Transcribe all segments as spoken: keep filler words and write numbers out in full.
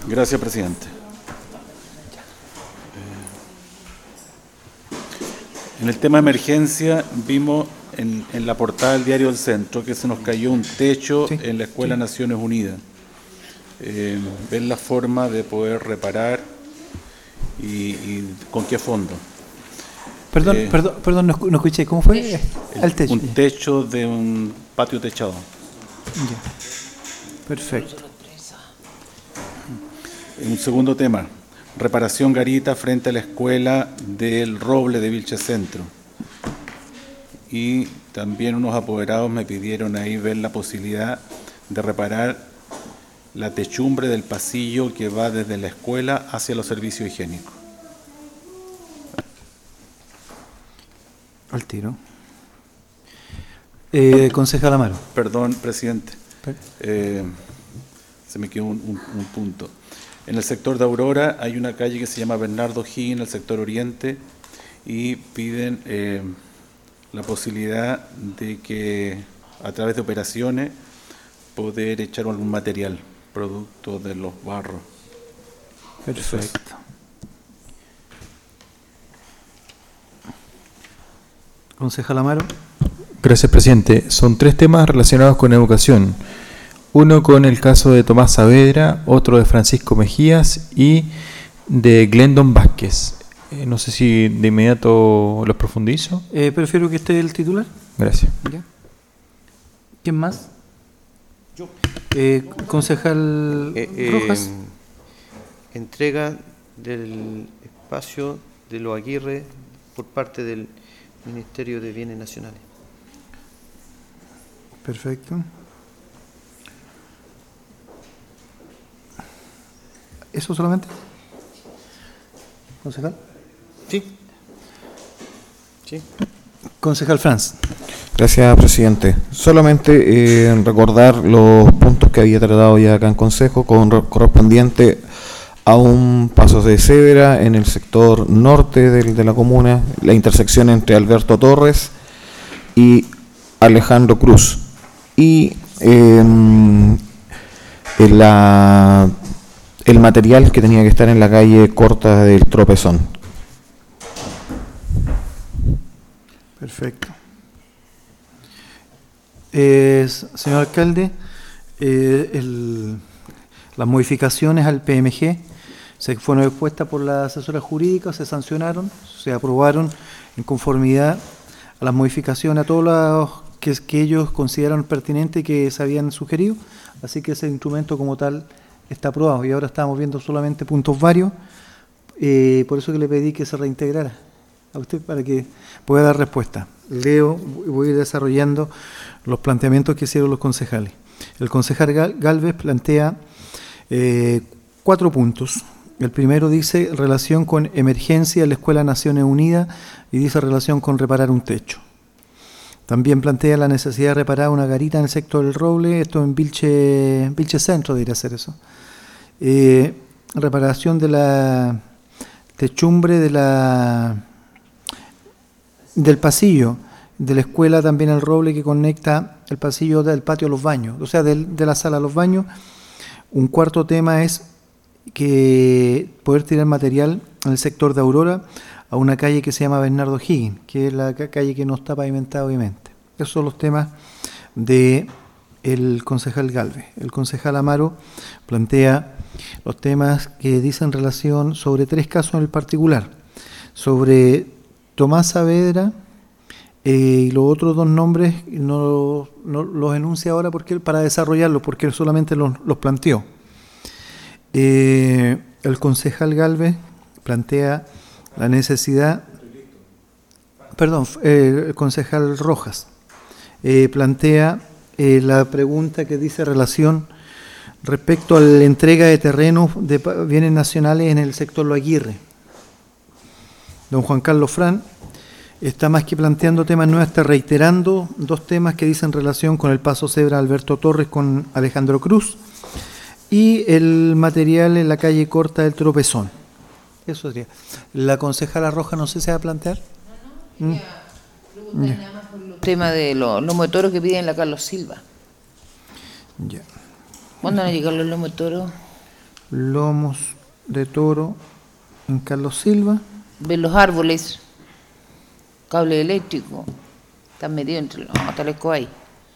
Gracias, presidente. En el tema de emergencia, vimos en, en la portada del Diario del Centro que se nos cayó un techo sí, en la Escuela sí. Naciones Unidas. Eh, ¿Ven la forma de poder reparar y, y con qué fondo? Perdón, eh, perdón, perdón, no, no escuché. ¿Cómo fue? El, el techo. Un techo de un patio techado. Ya. Perfecto. Un segundo tema, reparación garita frente a la escuela del Roble de Vilche Centro. Y también unos apoderados me pidieron ahí ver la posibilidad de reparar la techumbre del pasillo que va desde la escuela hacia los servicios higiénicos. Al tiro. Eh, concejal Amaro. Perdón, presidente. Eh, se me quedó un, un, un punto. En el sector de Aurora hay una calle que se llama Bernardo Higgins, en el sector oriente, y piden eh, la posibilidad de que a través de operaciones poder echar algún material, producto de los barros. Perfecto. Concejal Amaro. Gracias, presidente. Son tres temas relacionados con educación. Uno con el caso de Tomás Saavedra, otro de Francisco Mejías y de Glendon Vázquez. Eh, no sé si de inmediato los profundizo. Eh, prefiero que esté el titular. Gracias. ¿Ya? ¿Quién más? Yo. Eh, concejal eh, Rojas. Eh, entrega del espacio de los Aguirre por parte del Ministerio de Bienes Nacionales. Perfecto. ¿Eso solamente? ¿Concejal? Sí. Sí. Concejal Franz. Gracias, presidente. Solamente eh, recordar los puntos que había tratado ya acá en Consejo con correspondiente a un paso de cebra en el sector norte de, de la comuna, la intersección entre Alberto Torres y Alejandro Cruz. Y eh, en la... el material que tenía que estar en la calle corta del Tropezón. Perfecto. Eh, señor alcalde, eh, el, las modificaciones al P M G se fueron expuestas por la asesora jurídica, se sancionaron, se aprobaron en conformidad a las modificaciones, a todos los que, que ellos consideraron pertinentes y que se habían sugerido, así que ese instrumento como tal está aprobado y ahora estamos viendo solamente puntos varios, eh, por eso que le pedí que se reintegrara a usted para que pueda dar respuesta. Leo y voy a ir desarrollando los planteamientos que hicieron los concejales. El concejal Gálvez plantea eh, cuatro puntos. El primero dice relación con emergencia en la Escuela Naciones Unidas y dice relación con reparar un techo. También plantea la necesidad de reparar una garita en el sector del Roble, esto en Vilche, Vilche Centro debería ser eso. Eh, reparación de la techumbre de la del pasillo de la escuela también el Roble que conecta el pasillo del patio a los baños, o sea, del, de la sala a los baños. Un cuarto tema es que poder tirar material en el sector de Aurora a una calle que se llama Bernardo Higgins, que es la calle que no está pavimentada obviamente. Esos son los temas de el concejal Gálvez. El concejal Amaro plantea los temas que dicen relación sobre tres casos en el particular, sobre Tomás Saavedra eh, y los otros dos nombres no, no los enuncia ahora porque para desarrollarlos, porque solamente los, los planteó. Eh, el concejal Gálvez plantea la necesidad, perdón, eh, el concejal Rojas eh, plantea eh, la pregunta que dice relación respecto a la entrega de terrenos de bienes nacionales en el sector Lo Aguirre. Don Juan Carlos Fran está más que planteando temas nuevos, está reiterando dos temas que dicen relación con el paso cebra Alberto Torres con Alejandro Cruz y el material en la calle corta del Tropezón. Eso sería. La concejala Roja no sé si va a plantear. No, no, ya, ¿Mm? Ya. Nada más por el tema de los lomos de toro que piden la Carlos Silva. Ya. ¿Cuándo van a llegar los lomos de toro? lomos de toro en Carlos Silva. Ver los árboles, cable eléctrico, están metidos entre los talecos ahí.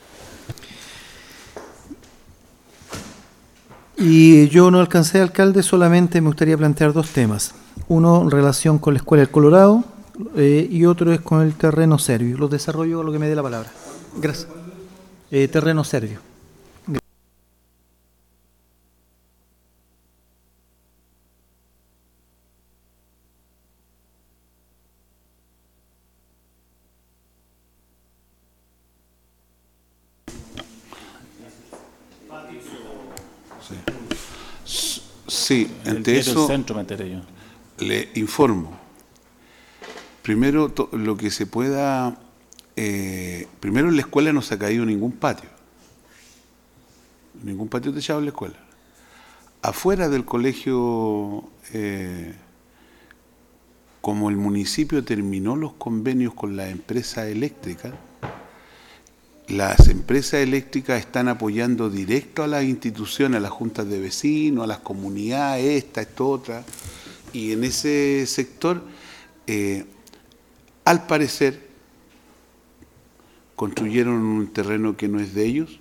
Y yo no alcancé, alcalde, solamente me gustaría plantear dos temas. Uno en relación con la Escuela del Colorado eh, y otro es con el terreno serbio. Los desarrollo a lo que me dé la palabra. Gracias. Eh, terreno serbio. Sí, ante eso centro meteré yo. le informo. Primero, to, lo que se pueda... Eh, primero, en la escuela no se ha caído ningún patio. Ningún patio techado en la escuela. Afuera del colegio, eh, como el municipio terminó los convenios con las empresas eléctricas, las empresas eléctricas están apoyando directo a las instituciones, a las juntas de vecinos, a las comunidades, esta, esta, otra. Y en ese sector, eh, al parecer, construyeron un terreno que no es de ellos.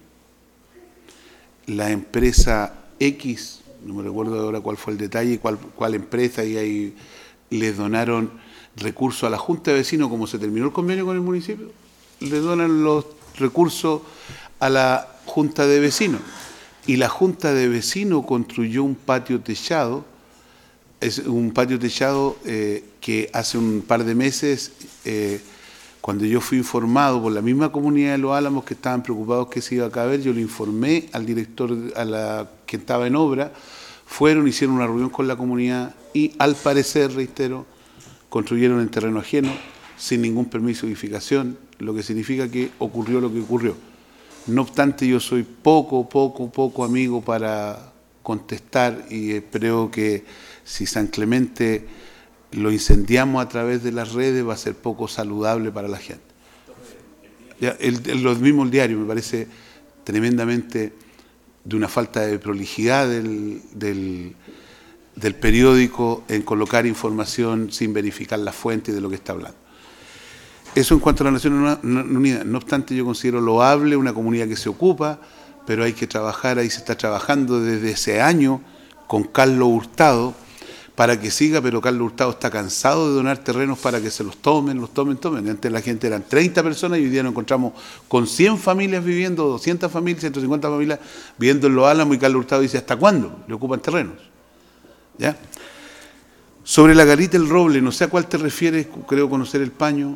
La empresa X, no me recuerdo ahora cuál fue el detalle, cuál, cuál empresa, y ahí les donaron recursos a la junta de vecinos, como se terminó el convenio con el municipio, les donan los recursos a la junta de vecinos, y la junta de vecinos construyó un patio techado, es un patio techado eh, que hace un par de meses, eh, cuando yo fui informado por la misma comunidad de Los Álamos que estaban preocupados que se iba a caer, yo le informé al director, a la que estaba en obra, fueron, hicieron una reunión con la comunidad y al parecer, reitero, construyeron en terreno ajeno, sin ningún permiso de edificación, lo que significa que ocurrió lo que ocurrió. No obstante, yo soy poco, poco, poco amigo para contestar y creo que si San Clemente lo incendiamos a través de las redes va a ser poco saludable para la gente. Ya, el, el, los mismos diarios me parece tremendamente de una falta de prolijidad del, del, del periódico en colocar información sin verificar la fuente de lo que está hablando. Eso en cuanto a la Naciones Unidas. No obstante, yo considero loable una comunidad que se ocupa, pero hay que trabajar, ahí se está trabajando desde ese año con Carlos Hurtado, para que siga, pero Carlos Hurtado está cansado de donar terrenos para que se los tomen, los tomen, tomen. Antes la gente eran treinta personas y hoy día nos encontramos con cien familias viviendo, doscientas familias, ciento cincuenta familias viviendo en Los Álamos, y Carlos Hurtado dice, ¿hasta cuándo le ocupan terrenos? ¿Ya? Sobre la garita del roble, no sé a cuál te refieres, creo conocer el paño.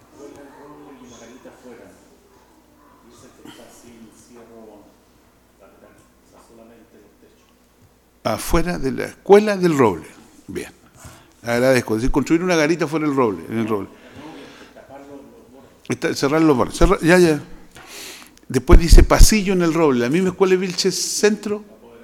Afuera de la escuela del roble. Bien, agradezco. Es decir, construir una garita fuera del roble, en el roble. Está, cerrar los bordes. Cerrar, ya, ya. Después dice pasillo en el roble. La misma escuela de Vilches Centro.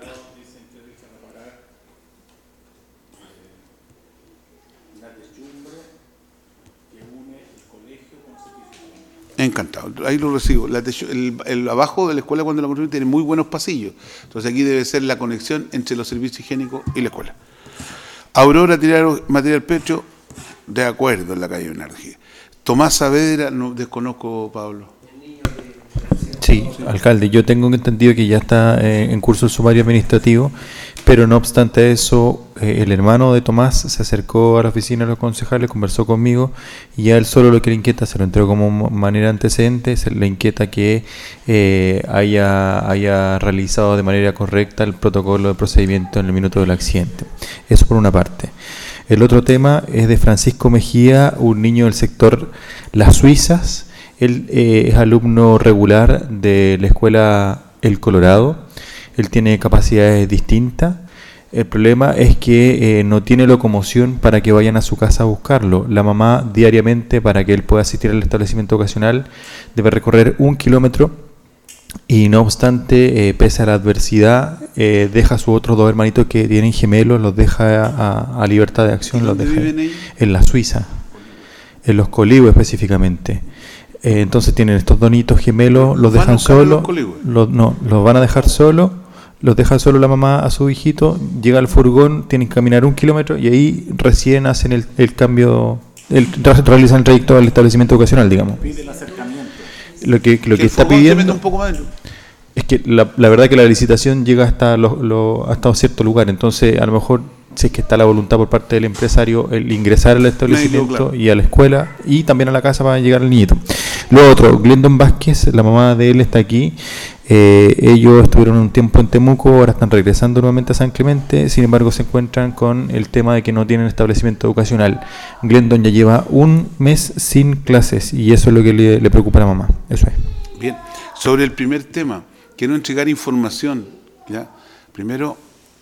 Encantado, ahí lo recibo. La el, el abajo de la escuela cuando la construyen tiene muy buenos pasillos. Entonces aquí debe ser la conexión entre los servicios higiénicos y la escuela. Aurora, tirar material pecho, de acuerdo en la calle Benarji. Tomás Saavedra, no desconozco, Pablo. Sí, alcalde, yo tengo entendido que ya está eh, en curso el sumario administrativo, pero no obstante eso, eh, el hermano de Tomás se acercó a la oficina de los concejales, conversó conmigo, y a él solo lo que le inquieta, se lo entregó como manera antecedente, se le inquieta que eh, haya, haya realizado de manera correcta el protocolo de procedimiento en el minuto del accidente. Eso por una parte. El otro tema es de Francisco Mejía, un niño del sector Las Suizas. Él eh, es alumno regular de la escuela El Colorado. Él tiene capacidades distintas. El problema es que eh, no tiene locomoción para que vayan a su casa a buscarlo. La mamá diariamente, para que él pueda asistir al establecimiento ocasional, debe recorrer un kilómetro y no obstante, eh, pese a la adversidad, eh, deja a sus otros dos hermanitos que tienen gemelos, los deja a, a libertad de acción. Los deja en la Suiza, en Los Colihue específicamente. Eh, entonces tienen estos donitos gemelos, los dejan solos, los, no, los van a dejar solos, los deja solo la mamá a su hijito, llega al furgón, tienen que caminar un kilómetro y ahí recién hacen el, el cambio, el, realizan el trayecto al establecimiento educacional, digamos. Pide el acercamiento. Lo que, lo que, el está furgón se meta pidiendo un poco más. es que la, la verdad que la licitación llega hasta, los, los, hasta un cierto lugar, entonces a lo mejor si es que está la voluntad por parte del empresario el ingresar al establecimiento No, claro. y a la escuela y también a la casa para llegar al niñito. Lo otro, Glendon Vázquez, la mamá de él está aquí. Eh, ellos estuvieron un tiempo en Temuco, ahora están regresando nuevamente a San Clemente, sin embargo se encuentran con el tema de que no tienen establecimiento educacional. Glendon ya lleva un mes sin clases y eso es lo que le, le preocupa a la mamá. Eso es. Bien, sobre el primer tema, quiero entregar información, ¿ya? Primero,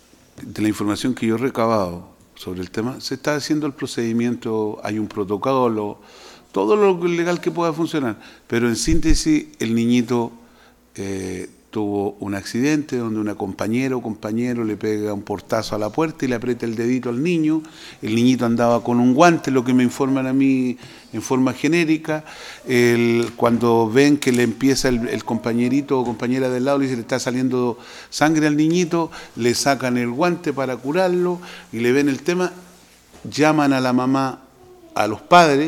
de la información que yo he recabado sobre el tema, se está haciendo el procedimiento, hay un protocolo, todo lo legal que pueda funcionar, pero en síntesis, el niñito eh, tuvo un accidente donde una compañera o compañero le pega un portazo a la puerta y le aprieta el dedito al niño, el niñito andaba con un guante, lo que me informan a mí en forma genérica, el, cuando ven que le empieza el, el compañerito o compañera del lado, le dice, le está saliendo sangre al niñito, le sacan el guante para curarlo y le ven el tema, llaman a la mamá, a los padres,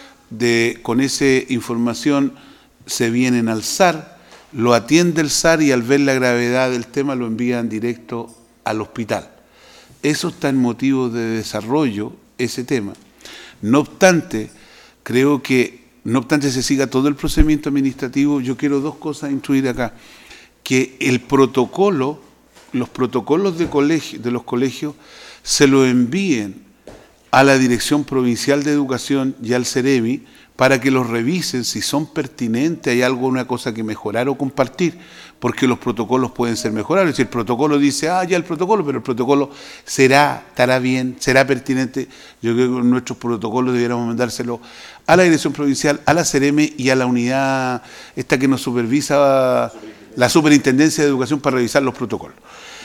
de, con esa información se vienen al S A R, lo atiende el S A R y al ver la gravedad del tema lo envían directo al hospital. Eso está en motivo de desarrollo, ese tema. No obstante, creo que, no obstante se siga todo el procedimiento administrativo, yo quiero dos cosas instruir acá. Que el protocolo, los protocolos de, colegio, de los colegios se lo envíen a la Dirección Provincial de Educación y al CEREMI para que los revisen si son pertinentes, hay algo, una cosa que mejorar o compartir, porque los protocolos pueden ser mejorables. Si el protocolo dice, ah, ya el protocolo, pero el protocolo será, estará bien, será pertinente, yo creo que nuestros protocolos debiéramos mandárselo a la Dirección Provincial, a la CEREMI y a la unidad esta que nos supervisa, la Superintendencia de Educación, para revisar los protocolos.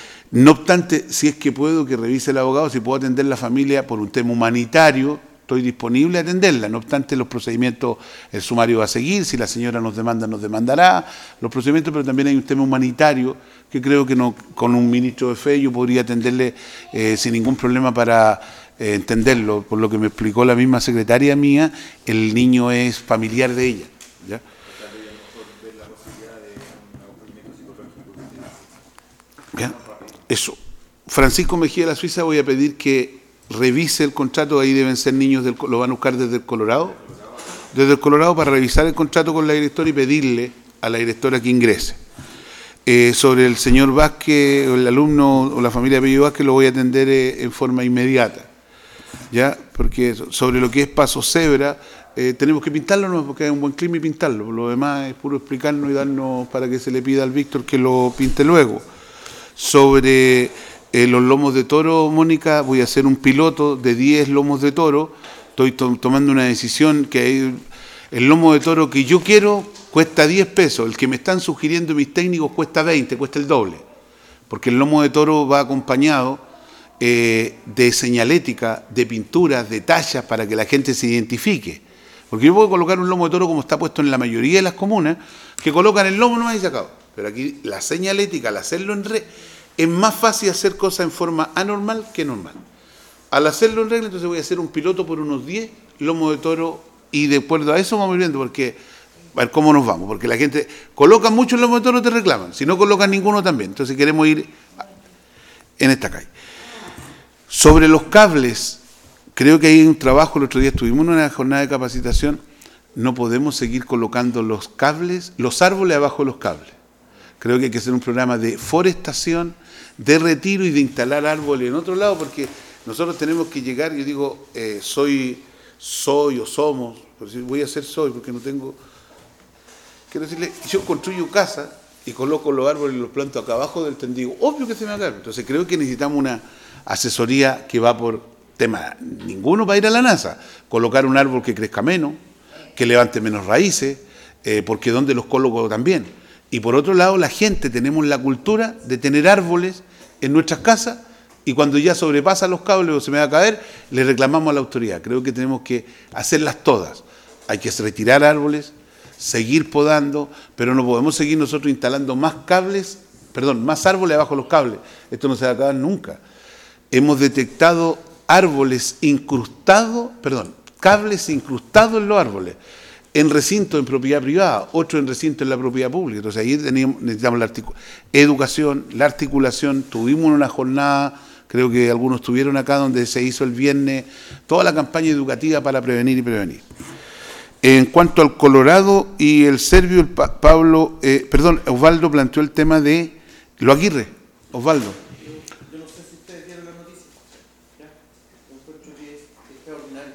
No obstante, si es que puedo que revise el abogado, si puedo atender la familia por un tema humanitario, estoy disponible a atenderla. No obstante, los procedimientos, el sumario va a seguir, si la señora nos demanda, nos demandará los procedimientos, pero también hay un tema humanitario que creo que no, con un ministro de fe yo podría atenderle eh, sin ningún problema para eh, entenderlo. Por lo que me explicó la misma secretaria mía, el niño es familiar de ella, ¿ya? ¿Ya? Eso. Francisco Mejía de la Suiza, voy a pedir que revise el contrato, ahí deben ser niños, del, lo van a buscar desde el Colorado, desde el Colorado para revisar el contrato con la directora y pedirle a la directora que ingrese. Eh, sobre el señor Vázquez, o el alumno o la familia Pello Vázquez, lo voy a atender eh, en forma inmediata, ¿ya? Porque sobre lo que es Paso Cebra, eh, tenemos que pintarlo, ¿no? Porque hay un buen clima y pintarlo, lo demás es puro explicarnos y darnos para que se le pida al Víctor que lo pinte luego. Sobre eh, los lomos de toro, Mónica, voy a hacer un piloto de diez lomos de toro. Estoy to tomando una decisión que hay, el lomo de toro que yo quiero cuesta diez pesos, el que me están sugiriendo mis técnicos cuesta veinte, cuesta el doble. Porque el lomo de toro va acompañado eh, de señalética, de pinturas, de tallas para que la gente se identifique. Porque yo puedo colocar un lomo de toro como está puesto en la mayoría de las comunas, que colocan el lomo nomás y se acaba. Pero aquí la señalética, al hacerlo en red, es más fácil hacer cosas en forma anormal que normal. Al hacerlo en regla, entonces voy a hacer un piloto por unos diez lomos de toro y de acuerdo a eso vamos viendo, porque a ver cómo nos vamos. Porque la gente coloca muchos lomos de toro, te reclaman. Si no colocan ninguno también. Entonces queremos ir en esta calle. Sobre los cables, creo que hay un trabajo, el otro día estuvimos en una jornada de capacitación, no podemos seguir colocando los cables, los árboles abajo de los cables. Creo que hay que hacer un programa de forestación, de retiro y de instalar árboles en otro lado, porque nosotros tenemos que llegar, yo digo, eh, soy, soy o somos, por decir, voy a ser soy, porque no tengo, quiero decirle, yo construyo casa y coloco los árboles y los planto acá abajo del tendido, obvio que se me va a caer. Entonces creo que necesitamos una asesoría que va por tema, ninguno va a ir a la NASA, colocar un árbol que crezca menos, que levante menos raíces, eh, porque donde los coloco también. Y por otro lado, la gente tenemos la cultura de tener árboles en nuestras casas y cuando ya sobrepasan los cables o se me va a caer, le reclamamos a la autoridad. Creo que tenemos que hacerlas todas. Hay que retirar árboles, seguir podando, pero no podemos seguir nosotros instalando más cables perdón, más árboles abajo de los cables. Esto no se va a acabar nunca. Hemos detectado árboles incrustados, perdón, cables incrustados en los árboles, en recinto en propiedad privada, otro en recinto en la propiedad pública. Entonces ahí teníamos, necesitamos la educación, la articulación. Tuvimos una jornada, creo que algunos estuvieron acá, donde se hizo el viernes toda la campaña educativa para prevenir y prevenir. En cuanto al Colorado y el Servio, el pa Pablo, eh, perdón, Osvaldo planteó el tema de Lo Aguirre. Osvaldo. Yo no sé si ustedes vieron la noticia. ¿Ya? Lo encuentro que es extraordinario.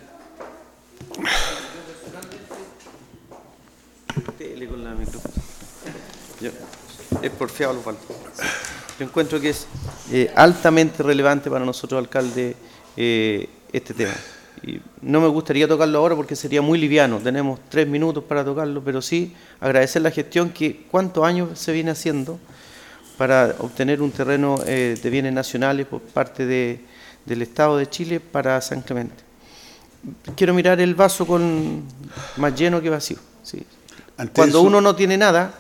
Yo personalmente... Tele con la micrófono. Yo, es porfiado, Osvaldo. Yo encuentro que es eh, altamente relevante para nosotros, alcalde, eh, este tema. Y no me gustaría tocarlo ahora porque sería muy liviano, tenemos tres minutos para tocarlo, pero sí agradecer la gestión que cuántos años se viene haciendo para obtener un terreno eh, de bienes nacionales por parte de, del Estado de Chile para San Clemente. Quiero mirar el vaso con más lleno que vacío. ¿Sí? Cuando eso, uno no tiene nada,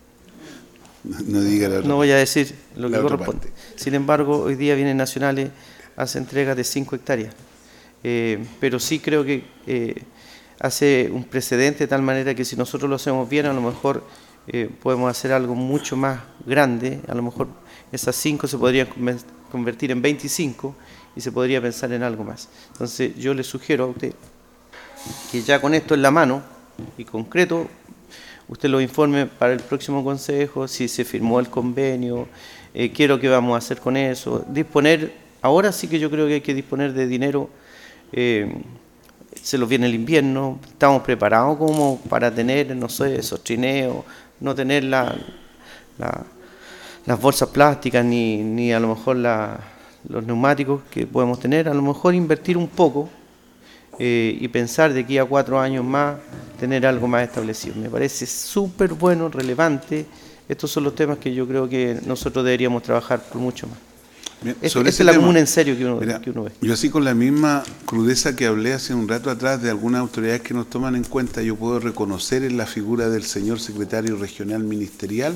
no, diga la no voy a decir lo que corresponde. Parte. Sin embargo, hoy día Bienes Nacionales hace entrega de cinco hectáreas. Eh, pero sí creo que eh, hace un precedente de tal manera que si nosotros lo hacemos bien, a lo mejor eh, podemos hacer algo mucho más grande. A lo mejor esas cinco se podrían convertir en veinticinco y se podría pensar en algo más. Entonces yo le sugiero a usted que ya con esto en la mano y concreto, usted lo informe para el próximo consejo, si se firmó el convenio, eh, qué es lo que vamos a hacer con eso, disponer, ahora sí que yo creo que hay que disponer de dinero. Eh, se nos viene el invierno, estamos preparados como para tener, no sé, esos trineos, no tener la, la, las bolsas plásticas ni, ni a lo mejor la, los neumáticos que podemos tener, a lo mejor invertir un poco eh, y pensar de aquí a cuatro años más tener algo más establecido. Me parece súper bueno, relevante. Estos son los temas que yo creo que nosotros deberíamos trabajar por mucho más. Bien, es, esa es la tema, comuna en serio que uno, mira, que uno ve. Yo así con la misma crudeza que hablé hace un rato atrás de algunas autoridades que nos toman en cuenta, yo puedo reconocer en la figura del señor secretario regional ministerial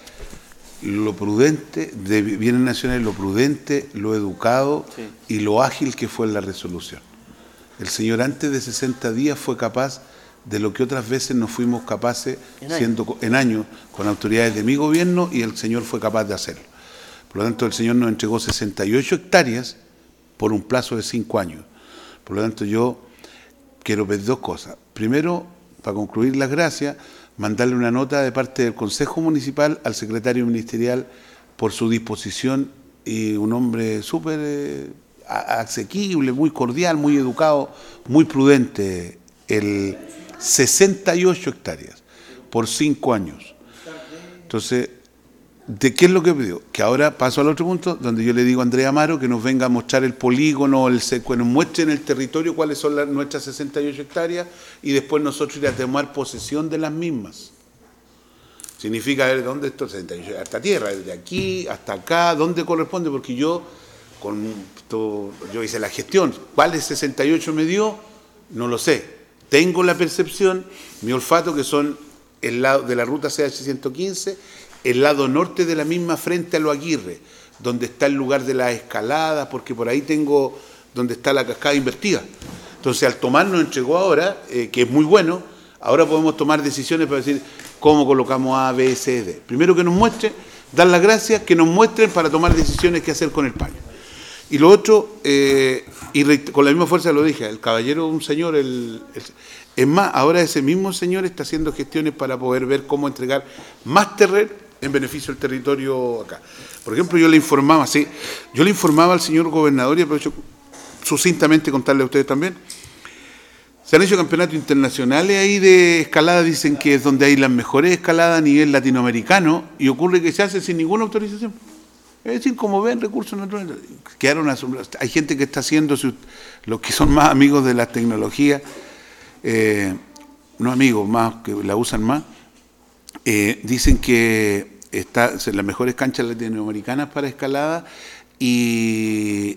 lo prudente, de Bienes Nacionales, lo prudente, lo educado sí. y lo ágil que fue en la resolución. El señor antes de sesenta días fue capaz de lo que otras veces no fuimos capaces en siendo años. en años con autoridades de mi gobierno, y el señor fue capaz de hacerlo. Por lo tanto, el señor nos entregó sesenta y ocho hectáreas por un plazo de cinco años. Por lo tanto, yo quiero pedir dos cosas. Primero, para concluir las gracias, mandarle una nota de parte del Consejo Municipal al secretario ministerial por su disposición, y un hombre súper eh, asequible, muy cordial, muy educado, muy prudente. El sesenta y ocho hectáreas por cinco años. Entonces, ¿de qué es lo que pidió? Que ahora paso al otro punto, donde yo le digo a Andrea Amaro que nos venga a mostrar el polígono, el seco, nos muestre en el territorio cuáles son las, nuestras sesenta y ocho hectáreas, y después nosotros ir a tomar posesión de las mismas. Significa ver dónde esto, sesenta y ocho, hasta tierra, desde aquí hasta acá, dónde corresponde, porque yo, con todo, yo hice la gestión, ¿cuáles sesenta y ocho me dio? No lo sé. Tengo la percepción, mi olfato, que son el lado de la ruta C H ciento quince, el lado norte de la misma frente a Lo Aguirre, donde está el lugar de las escaladas, porque por ahí tengo donde está la cascada invertida. Entonces, al tomar nos entregó ahora, eh, que es muy bueno, ahora podemos tomar decisiones para decir cómo colocamos A, B, C, D. Primero que nos muestren, dar las gracias, que nos muestren para tomar decisiones qué hacer con el paño. Y lo otro, eh, y con la misma fuerza lo dije, el caballero, un señor, el, el, es más, ahora ese mismo señor está haciendo gestiones para poder ver cómo entregar más terreno en beneficio del territorio acá. Por ejemplo, yo le informaba, sí, yo le informaba al señor gobernador, y aprovecho sucintamente contarle a ustedes también, se han hecho campeonatos internacionales ahí de escalada, dicen que es donde hay las mejores escaladas a nivel latinoamericano, y ocurre que se hace sin ninguna autorización. Es decir, como ven, recursos naturales, quedaron asombrados. Hay gente que está haciendo, los que son más amigos de las tecnologías, eh, no amigos, más que la usan más, eh, dicen que está en las mejores canchas latinoamericanas para escalada, y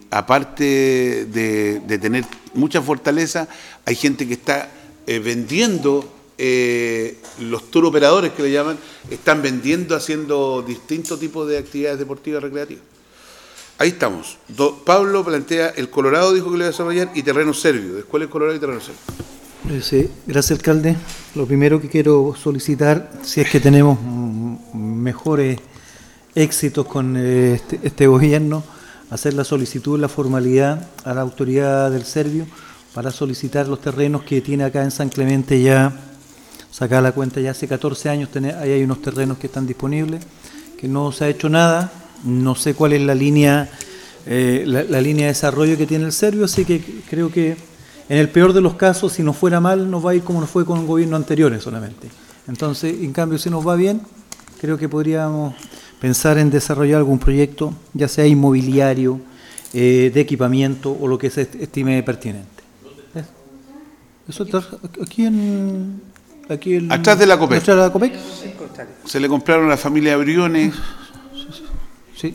aparte de, de tener mucha fortaleza, hay gente que está eh, vendiendo eh, los tour operadores que le llaman, están vendiendo, haciendo distintos tipos de actividades deportivas recreativas. Ahí estamos. Do, Pablo plantea, el Colorado dijo que lo iba a desarrollar y terreno serbio. ¿Cuál es Colorado y terreno serbio? Sí, gracias, alcalde. Lo primero que quiero solicitar, si es que tenemos mejores éxitos con este, este gobierno, hacer la solicitud, la formalidad a la autoridad del Servio para solicitar los terrenos que tiene acá en San Clemente. Ya sacar la cuenta, ya hace catorce años tener, ahí hay unos terrenos que están disponibles, que no se ha hecho nada. No sé cuál es la línea, eh, la, la línea de desarrollo que tiene el Servio, así que creo que en el peor de los casos, si nos fuera mal, nos va a ir como nos fue con gobiernos anteriores solamente. Entonces, en cambio, si nos va bien, creo que podríamos pensar en desarrollar algún proyecto, ya sea inmobiliario, eh, de equipamiento o lo que se estime pertinente. Eso está aquí en... Aquí en atrás de la COPEC. Atrás de la COPEC. Se le compraron a la familia Briones. Sí.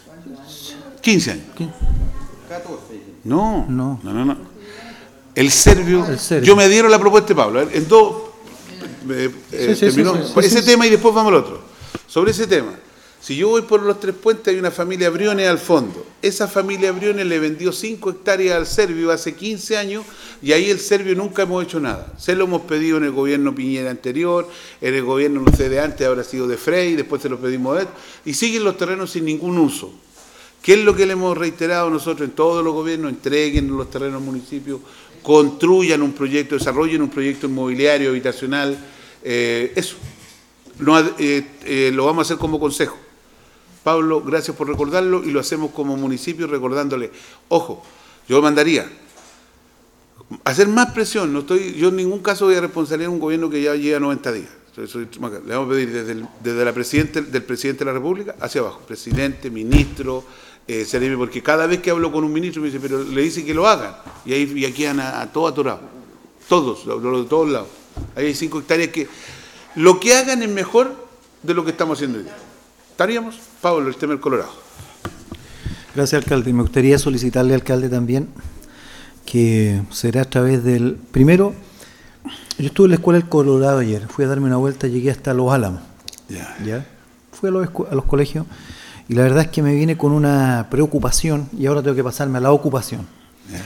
quince años. catorce. No, no, no, no. no. El Servio, el Servio. Yo me dieron la propuesta de Pablo. En dos, eh, eh, sí, sí, terminó sí, sí, ese sí, tema sí. Y después vamos al otro. Sobre ese tema, si yo voy por los Tres Puentes, hay una familia Briones al fondo. Esa familia Briones le vendió cinco hectáreas al Servio hace quince años y ahí el Servio nunca hemos hecho nada. Se lo hemos pedido en el gobierno Piñera anterior, en el gobierno, no sé, de antes, habrá sido de Frey, después se lo pedimos a él, y siguen los terrenos sin ningún uso. ¿Qué es lo que le hemos reiterado nosotros en todos los gobiernos? Entreguen los terrenos al municipio, construyan un proyecto, desarrollen un proyecto inmobiliario, habitacional, eh, eso. No, eh, eh, lo vamos a hacer como consejo. Pablo, gracias por recordarlo y lo hacemos como municipio recordándole. Ojo, yo mandaría hacer más presión. No estoy, yo en ningún caso voy a responsabilizar a un gobierno que ya lleva noventa días. Soy, le vamos a pedir desde, el, desde la presidente, del presidente de la República hacia abajo, presidente, ministro, eh, porque cada vez que hablo con un ministro me dice, pero le dice que lo hagan. Y ahí y aquí van a, a todos atorados. Todos, los de todos lados. Ahí hay cinco hectáreas que lo que hagan es mejor de lo que estamos haciendo hoy día. ¿Estaríamos? Pablo, el tema del Colorado. Gracias, alcalde. Me gustaría solicitarle, alcalde, también que será a través del... Primero, yo estuve en la escuela del Colorado ayer, fui a darme una vuelta, llegué hasta Los Álamos. Yeah. ¿Ya? Fui a los, a los colegios y la verdad es que me vine con una preocupación y ahora tengo que pasarme a la ocupación. Yeah.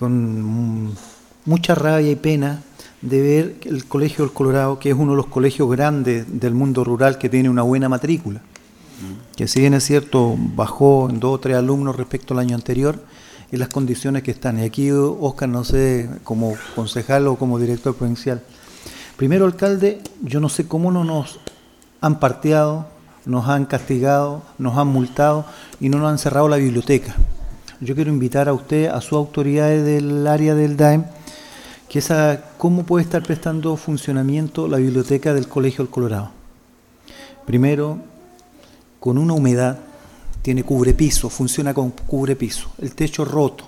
Con mm, mucha rabia y pena de ver el Colegio del Colorado, que es uno de los colegios grandes del mundo rural que tiene una buena matrícula, mm. que si bien es cierto, bajó en dos o tres alumnos respecto al año anterior, y las condiciones que están. Y aquí, Óscar, no sé, como concejal o como director provincial. Primero, alcalde, yo no sé cómo no nos han parteado, nos han castigado, nos han multado y no nos han cerrado la biblioteca. Yo quiero invitar a usted, a sus autoridades del área del D A E M, que esa, cómo puede estar prestando funcionamiento la biblioteca del Colegio del Colorado. Primero, con una humedad, tiene cubrepiso, funciona con cubrepiso, el techo roto,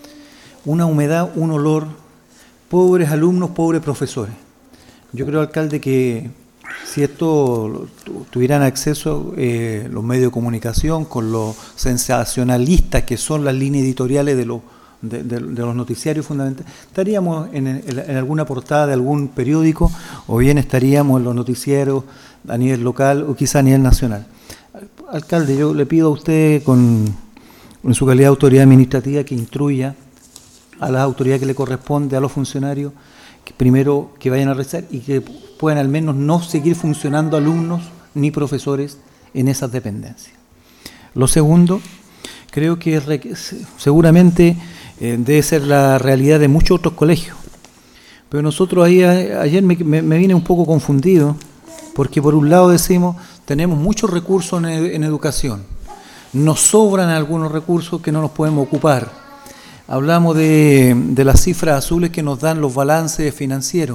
una humedad, un olor, pobres alumnos, pobres profesores. Yo creo, alcalde, que si esto tuvieran acceso eh, los medios de comunicación con los sensacionalistas que son las líneas editoriales de los De, de, de los noticiarios fundamentales, estaríamos en, en, en alguna portada de algún periódico o bien estaríamos en los noticieros a nivel local o quizá a nivel nacional. Alcalde, yo le pido a usted con, en su calidad de autoridad administrativa que instruya a las autoridades que le corresponde, a los funcionarios, que primero que vayan a rezar y que puedan al menos no seguir funcionando alumnos ni profesores en esas dependencias. Lo segundo, creo que seguramente eh, debe ser la realidad de muchos otros colegios. Pero nosotros ahí a, ayer me, me, me vine un poco confundido, porque por un lado decimos, tenemos muchos recursos en, en educación, nos sobran algunos recursos que no nos podemos ocupar. Hablamos de, de las cifras azules que nos dan los balances financieros,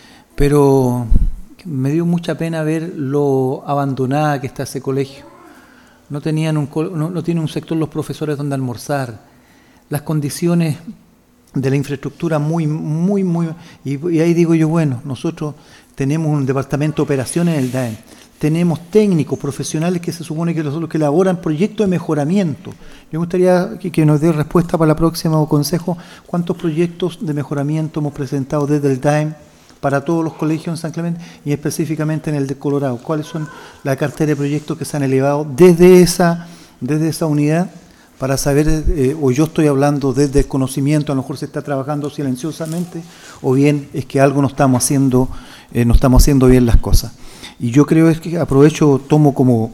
pero me dio mucha pena ver lo abandonada que está ese colegio. No tenían un, no, no tiene un sector los profesores donde almorzar, las condiciones de la infraestructura muy, muy, muy... Y, y ahí digo yo, bueno, nosotros tenemos un departamento de operaciones en el D A E M, tenemos técnicos profesionales que se supone que son los que elaboran proyectos de mejoramiento. Yo me gustaría que, que nos dé respuesta para la próxima consejo, cuántos proyectos de mejoramiento hemos presentado desde el D A E M para todos los colegios en San Clemente y específicamente en el de Colorado. ¿Cuáles son la cartera de proyectos que se han elevado desde esa, desde esa unidad? Para saber, eh, o yo estoy hablando desde el conocimiento, a lo mejor se está trabajando silenciosamente, o bien es que algo no estamos haciendo, eh, no estamos haciendo bien las cosas. Y yo creo es que aprovecho, tomo como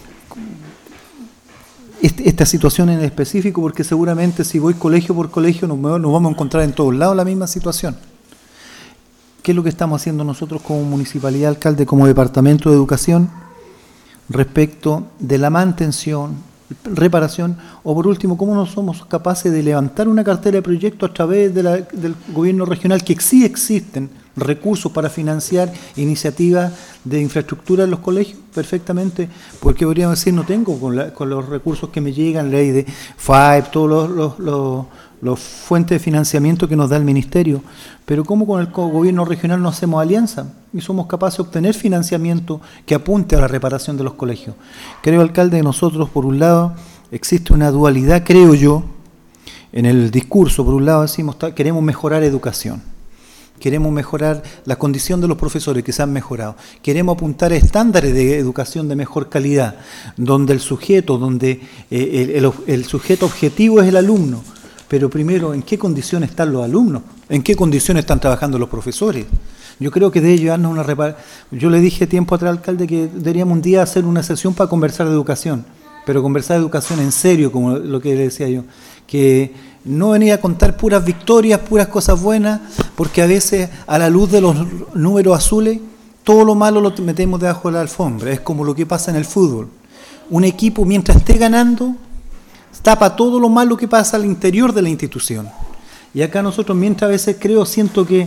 este, esta situación en específico, porque seguramente si voy colegio por colegio nos, nos vamos a encontrar en todos lados la misma situación. ¿Qué es lo que estamos haciendo nosotros como municipalidad, alcalde, como departamento de educación, respecto de la mantención, reparación, o por último, cómo no somos capaces de levantar una cartera de proyectos a través de la, del gobierno regional, que sí existen recursos para financiar iniciativas de infraestructura en los colegios? Perfectamente, porque podríamos decir, no tengo con, la, con los recursos que me llegan, ley de F A E P, todos los, los, los, los fuentes de financiamiento que nos da el ministerio, pero cómo con el gobierno regional no hacemos alianza y somos capaces de obtener financiamiento que apunte a la reparación de los colegios. Creo, alcalde, que nosotros, por un lado, existe una dualidad, creo yo, en el discurso. Por un lado decimos, queremos mejorar educación, queremos mejorar la condición de los profesores que se han mejorado, queremos apuntar a estándares de educación de mejor calidad, donde el sujeto, donde eh, el, el, el sujeto objetivo es el alumno. Pero primero, ¿en qué condiciones están los alumnos? ¿En qué condiciones están trabajando los profesores? Yo creo que debe llevarnos una reparación. Yo le dije tiempo atrás al alcalde que deberíamos un día hacer una sesión para conversar de educación, pero conversar de educación en serio, como lo que le decía yo, que no venía a contar puras victorias, puras cosas buenas, porque a veces a la luz de los números azules, todo lo malo lo metemos debajo de la alfombra. Es como lo que pasa en el fútbol. Un equipo, mientras esté ganando, tapa todo lo malo que pasa al interior de la institución. Y acá nosotros, mientras a veces creo, siento que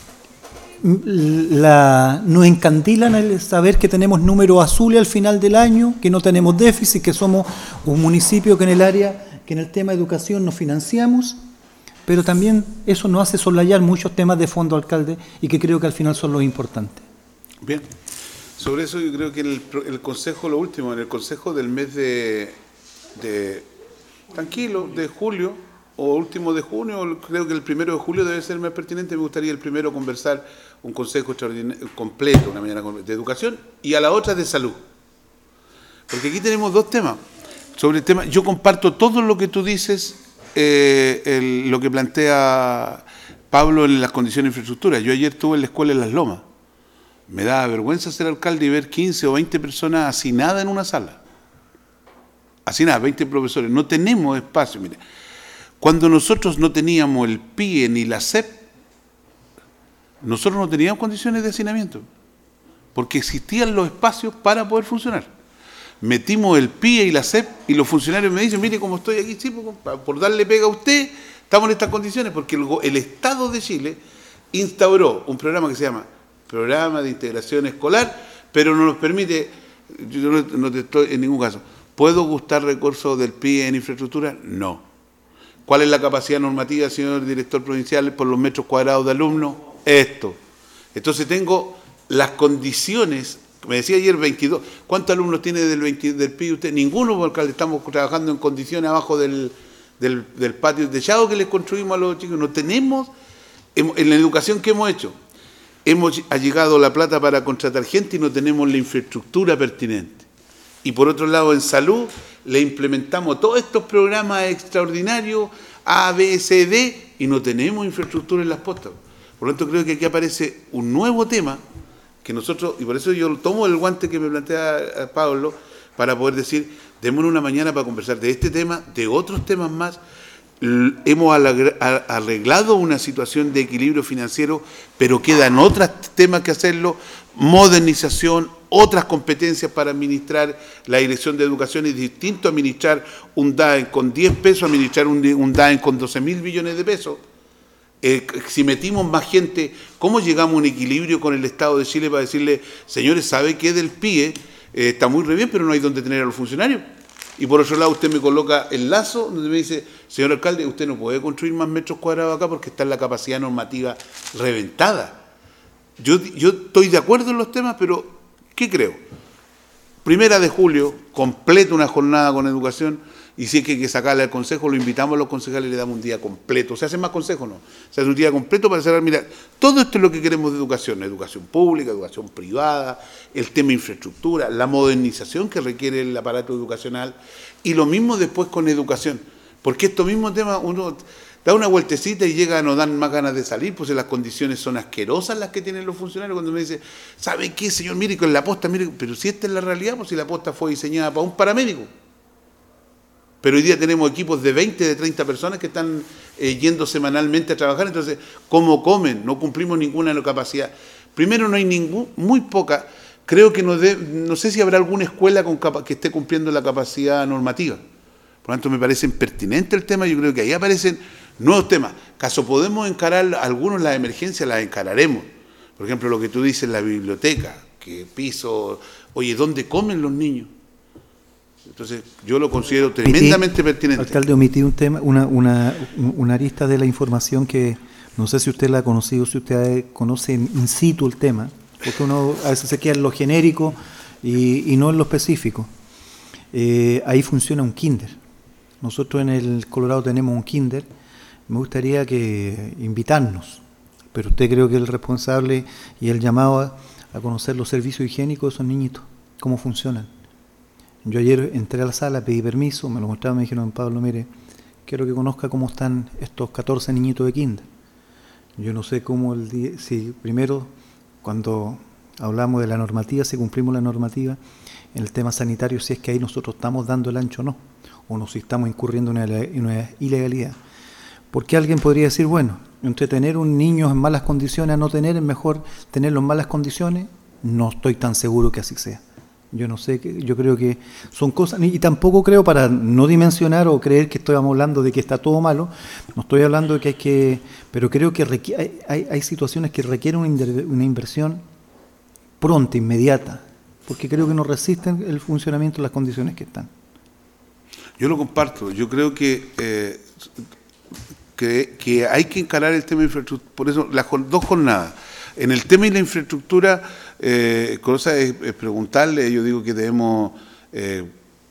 la, nos encandilan el saber que tenemos números azules al final del año, que no tenemos déficit, que somos un municipio que en el área, que en el tema de educación nos financiamos, pero también eso nos hace soslayar muchos temas de fondo, alcalde, y que creo que al final son los importantes. Bien, sobre eso yo creo que el, el consejo, lo último, en el consejo del mes de, de tranquilo, de julio, o último de junio, creo que el primero de julio debe ser más pertinente. Me gustaría el primero conversar un consejo extraordinario, completo, una mañana de educación, y a la otra de salud. Porque aquí tenemos dos temas. Sobre el tema, yo comparto todo lo que tú dices, eh, el, lo que plantea Pablo en las condiciones de infraestructura. Yo ayer estuve en la escuela en Las Lomas. Me da vergüenza ser alcalde y ver quince o veinte personas hacinadas en una sala. Hacinadas, veinte profesores. No tenemos espacio, mire. Cuando nosotros no teníamos el P I E ni la S E P, nosotros no teníamos condiciones de hacinamiento, porque existían los espacios para poder funcionar. Metimos el P I E y la S E P y los funcionarios me dicen, mire cómo estoy aquí, sí, por darle pega a usted, estamos en estas condiciones, porque el, el Estado de Chile instauró un programa que se llama Programa de Integración Escolar, pero no nos permite, yo no, no te estoy en ningún caso, ¿puedo gustar recursos del P I E en infraestructura? No. ¿Cuál es la capacidad normativa, señor director provincial, por los metros cuadrados de alumnos? Esto. Entonces tengo las condiciones, me decía ayer veintidós, ¿cuántos alumnos tiene del, veinte, del P I E usted? Ninguno, porque estamos trabajando en condiciones abajo del, del, del patio techado que les construimos a los chicos. No tenemos, en la educación que hemos hecho, hemos ha llegado la plata para contratar gente y no tenemos la infraestructura pertinente. Y por otro lado, en salud, le implementamos todos estos programas extraordinarios, A, B, C, D, y no tenemos infraestructura en las postas. Por lo tanto, creo que aquí aparece un nuevo tema que nosotros, y por eso yo tomo el guante que me plantea Pablo, para poder decir, démonos una mañana para conversar de este tema, de otros temas más. Hemos arreglado una situación de equilibrio financiero, pero quedan otros temas que hacerlo, modernización, otras competencias para administrar la Dirección de Educación. Es distinto administrar un D A E con diez pesos, administrar un, un D A E con doce mil millones de pesos. Eh, si metimos más gente, ¿cómo llegamos a un equilibrio con el Estado de Chile para decirle, señores, ¿sabe qué del P I E? Eh, está muy re bien, pero no hay donde tener a los funcionarios. Y por otro lado, usted me coloca el lazo donde me dice, señor alcalde, usted no puede construir más metros cuadrados acá porque está en la capacidad normativa reventada. Yo, yo estoy de acuerdo en los temas, pero ¿qué creo? primera de julio, completa una jornada con educación, y si es que hay que sacarle al consejo, lo invitamos a los concejales y le damos un día completo. ¿Se hace más consejo? No. Se hace un día completo para cerrar, mira, todo esto es lo que queremos de educación, educación pública, educación privada, el tema infraestructura, la modernización que requiere el aparato educacional, y lo mismo después con educación, porque estos mismos temas uno da una vueltecita y llega, nos dan más ganas de salir, pues las condiciones son asquerosas las que tienen los funcionarios. Cuando me dice, ¿sabe qué, señor? Mire, con la posta, mire, pero si esta es la realidad, pues si la posta fue diseñada para un paramédico. Pero hoy día tenemos equipos de veinte, de treinta personas que están eh, yendo semanalmente a trabajar. Entonces, ¿cómo comen? No cumplimos ninguna capacidad. Primero, no hay ningún, muy poca. Creo que no, de, no sé si habrá alguna escuela con capa, que esté cumpliendo la capacidad normativa. Por lo tanto, me parece impertinente el tema. Yo creo que ahí aparecen nuevos temas. Caso podemos encarar algunos, las emergencias las encararemos. Por ejemplo, lo que tú dices, la biblioteca, que piso, oye, ¿dónde comen los niños? Entonces, yo lo considero tremendamente omití, pertinente. Alcalde, omití un tema, una, una, una arista de la información que no sé si usted la ha conocido, si usted conoce in situ el tema, porque uno a veces se queda en lo genérico y, y no en lo específico. Eh, ahí funciona un kinder. Nosotros en el Colorado tenemos un kinder. Me gustaría que invitarnos, pero usted creo que es el responsable y el llamado a, a conocer los servicios higiénicos de esos niñitos, cómo funcionan. Yo ayer entré a la sala, pedí permiso, me lo mostraron, me dijeron, Pablo, mire, quiero que conozca cómo están estos catorce niñitos de kinder. Yo no sé cómo, el día, si primero, cuando hablamos de la normativa, si cumplimos la normativa, en el tema sanitario, si es que ahí nosotros estamos dando el ancho o no, o no si estamos incurriendo en una, en una ilegalidad. Porque alguien podría decir, bueno, entre tener un niño en malas condiciones a no tener, es mejor tenerlo en malas condiciones. No estoy tan seguro que así sea. Yo no sé, yo creo que son cosas, y tampoco creo, para no dimensionar o creer que estamos hablando de que está todo malo, no estoy hablando de que hay que, pero creo que hay, hay, hay situaciones que requieren una, una inversión pronta, inmediata, porque creo que no resisten el funcionamiento de las condiciones que están. Yo lo comparto, yo creo que, eh, que, que hay que encarar el tema de infraestructura, por eso las dos jornadas. En el tema de la infraestructura, eh, cosa es, es preguntarle, yo digo que debemos, eh,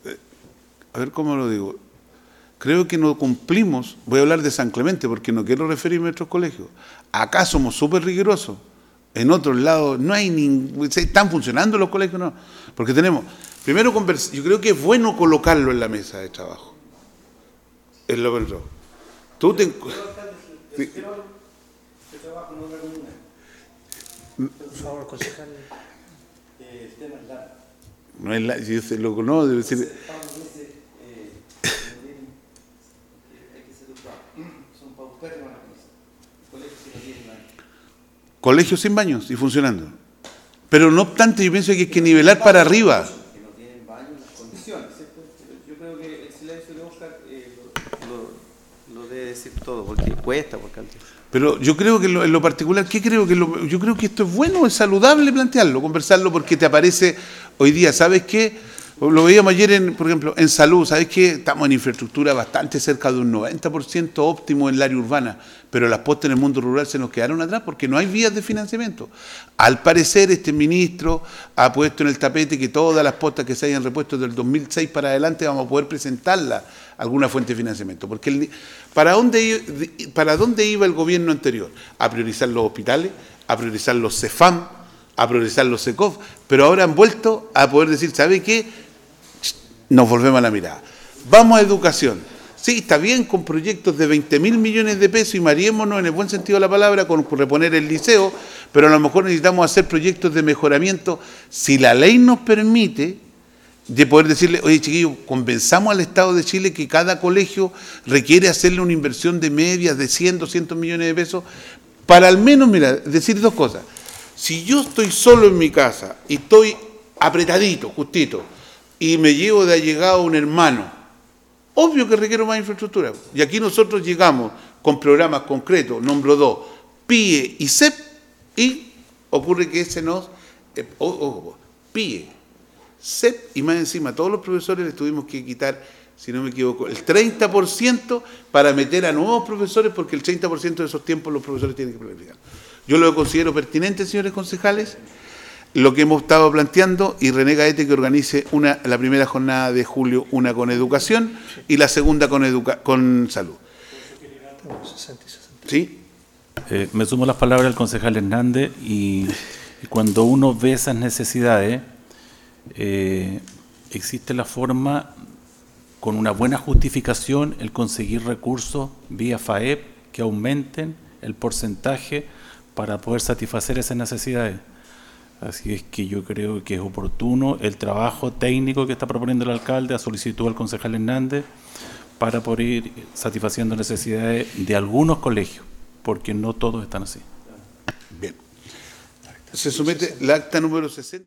a ver cómo lo digo, creo que no cumplimos, voy a hablar de San Clemente porque no quiero referirme a otros colegios, acá somos súper rigurosos, en otros lados no hay ningún, están funcionando los colegios, no, porque tenemos, primero, yo creo que es bueno colocarlo en la mesa de trabajo, es lo que tú te... Sí. Por favor, concejal. El tema es largo. No es la, si yo lo conozco, debe decir. Hay que ser educado. Son paupérrimas las cosas. Colegios que no tienen baños. Colegios sin baños y funcionando. Pero no obstante, yo pienso que hay que nivelar para arriba. Que no tienen baños en las condiciones. Yo creo que el silencio de Oscar eh, lo, lo, lo debe decir todo, porque cuesta, porque antes. Pero yo creo que en lo, en lo particular, ¿qué creo que lo, yo creo que esto es bueno, es saludable plantearlo, conversarlo, porque te aparece hoy día, ¿sabes qué? Lo veíamos ayer, en, por ejemplo, en salud, ¿sabes qué? Estamos en infraestructura bastante cerca de un noventa por ciento óptimo en el área urbana, pero las postas en el mundo rural se nos quedaron atrás porque no hay vías de financiamiento. Al parecer, este ministro ha puesto en el tapete que todas las postas que se hayan repuesto del dos mil seis para adelante vamos a poder presentarlas a alguna fuente de financiamiento. Porque el, ¿para dónde, ¿para dónde iba el gobierno anterior? A priorizar los hospitales, a priorizar los CEFAM, a priorizar los SECOF, pero ahora han vuelto a poder decir, ¿sabe qué? Nos volvemos a la mirada. Vamos a educación. Sí, está bien con proyectos de veinte mil millones de pesos y mariémonos en el buen sentido de la palabra con reponer el liceo, pero a lo mejor necesitamos hacer proyectos de mejoramiento. Si la ley nos permite, de poder decirle, oye chiquillos, convenzamos al Estado de Chile que cada colegio requiere hacerle una inversión de medias de cien, doscientos millones de pesos, para al menos, mira, decir dos cosas. Si yo estoy solo en mi casa y estoy apretadito, justito, y me llevo de allegado un hermano, obvio que requiero más infraestructura. Y aquí nosotros llegamos con programas concretos, nombro dos, P I E y C E P, y ocurre que ese nos, eh, oh, oh, P I E, C E P, y más encima, a todos los profesores les tuvimos que quitar, si no me equivoco, el treinta por ciento para meter a nuevos profesores, porque el treinta por ciento de esos tiempos los profesores tienen que planificar. Yo lo considero pertinente, señores concejales. lo que hemos estado planteando, y René Gaete que organice una, la primera jornada de julio, una con educación y la segunda con, educa con salud. ¿Sí? Eh, me sumo a las palabras del concejal Hernández y, y cuando uno ve esas necesidades, eh, existe la forma, con una buena justificación, el conseguir recursos vía FAEP que aumenten el porcentaje para poder satisfacer esas necesidades. Así es que yo creo que es oportuno el trabajo técnico que está proponiendo el alcalde a solicitud del concejal Hernández para poder ir satisfaciendo necesidades de algunos colegios, porque no todos están así. Bien. Se somete la acta número sesenta.